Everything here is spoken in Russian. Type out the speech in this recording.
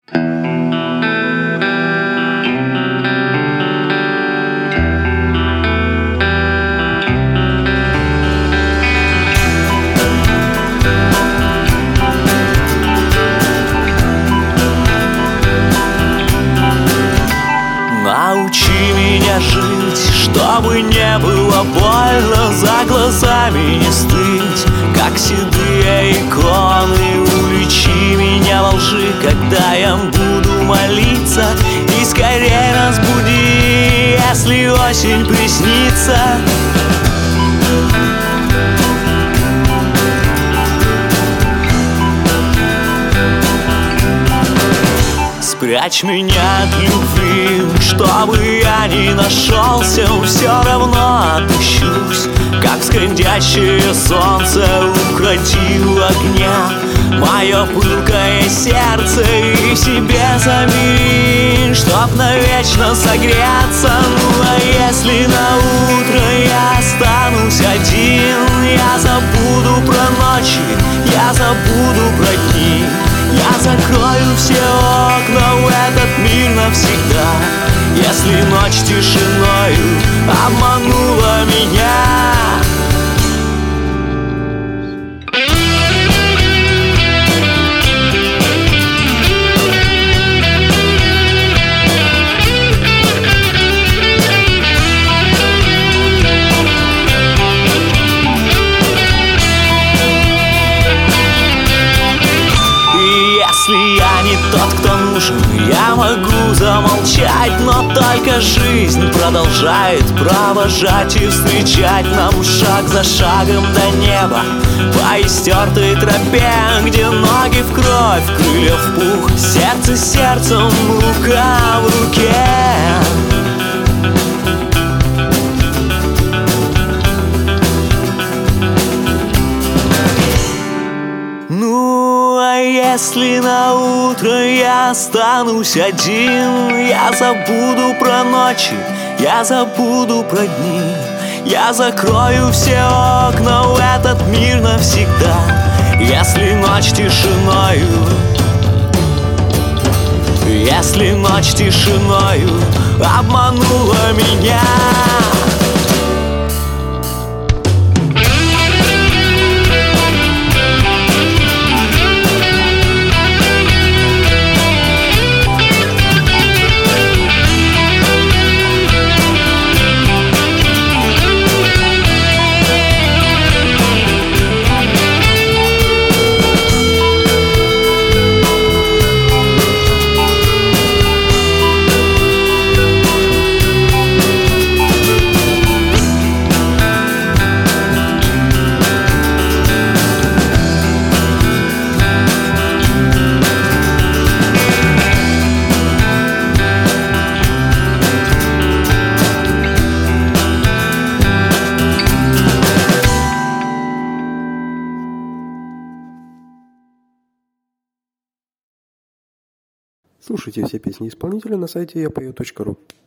Научи меня жить, чтобы не было больно, за глазами не стыть, как седые иконы. Уличи меня во лжи, когда я буду молиться, и скорее разбуди, если осень приснится. Спрячь меня от любви, чтобы я не нашелся, все равно отыщусь, как скользящее солнце. Укради у огня мое пылкое сердце и в себе замени, чтоб навечно согреться. Ну а если на утро я останусь один, я забуду про ночи, я забуду про дни. Я закрою все окна в этот мир навсегда, если ночь тишиною обманула меня. Если я не тот, кто нужен, я могу замолчать, но только жизнь продолжает провожать и встречать нам шаг за шагом до неба по истертой тропе, где ноги в кровь, крылья в пух, сердце сердцем, рука в руке. Если на утро я останусь один, я забуду про ночи, я забуду про дни. Я закрою все окна в этот мир навсегда, если ночь тишиною, если ночь тишиною обманула меня. Слушайте все песни исполнителя на сайте yapeo.ru.